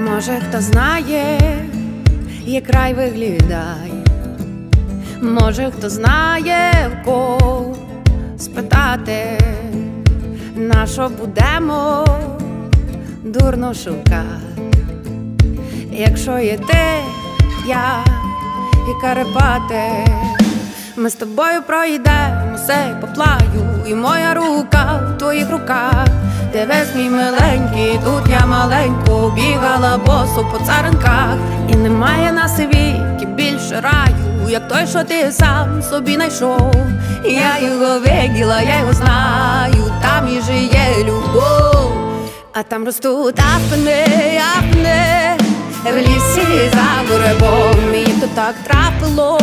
Може, хто знає, як рай виглядає, може, хто знає, в кого спитати, на що будемо дурно шукати. Якщо є ти, я і Карпати, ми з тобою пройдемо сей по плаю, і моя рука в твоїх руках. Дивись, мій миленький, тут я маленько бігала босо по царинках. І немає на світі більше раю, як той, що ти сам собі знайшов. Я його виділа, я його знаю, там і жиє любов. А там ростуть афини, афини, в лісі за буребом. І то так трапило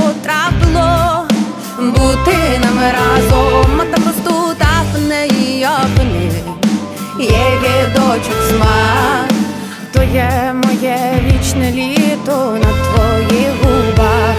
бути нам разом. А там ростуть афини і афини, є дочок смак. То є моє вічне літо на твоїх губах.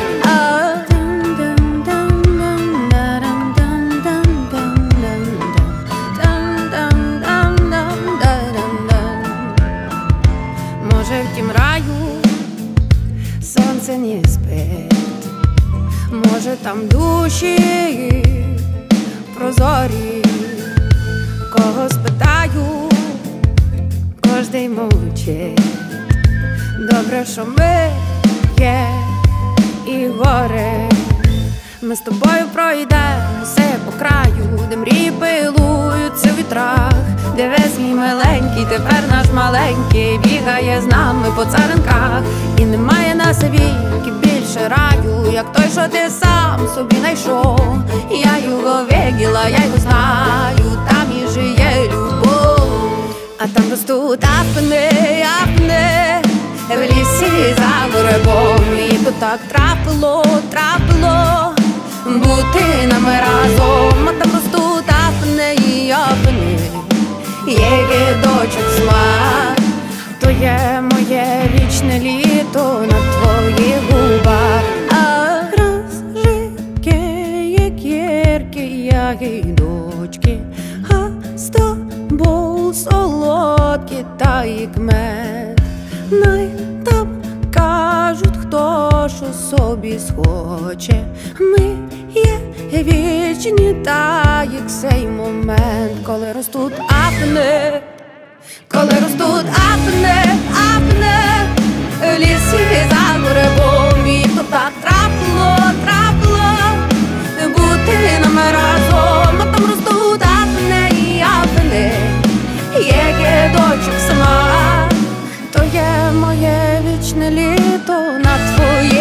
Може, в тім раю сонце не спить, може, там душі прозорі. Кого спитаю, кожний мовчить. Добре, що ми є і горе. Ми з тобою пройдемо все по краю, де мрії пилуються в вітрах. Дивись, мій миленький, тепер наш маленький бігає з нами по царинках. І немає на світі більше раю, як той, що ти сам собі знайшов. Я його виділа, я його знаю, там і жиє любов. А там ростуть афини, афини, в лісі за буребом. І то так трапило бути нам разом. А там ростуть афини і афини, є дочок смак. То є моє вічне літо на твоїх губах. А розжике, як гіркі ягідочки, а з тобою солодкі, та як мед. Най там кажуть, хто що собі схоче. Ми є вічні, та як цей момент, коли ростуть афини, коли ростуть афини, афини, в лісі за буребом. І то так трапило бути нам разом. А там ростуть афини і афини, є дочок сама. То є моє вічне літо на твоє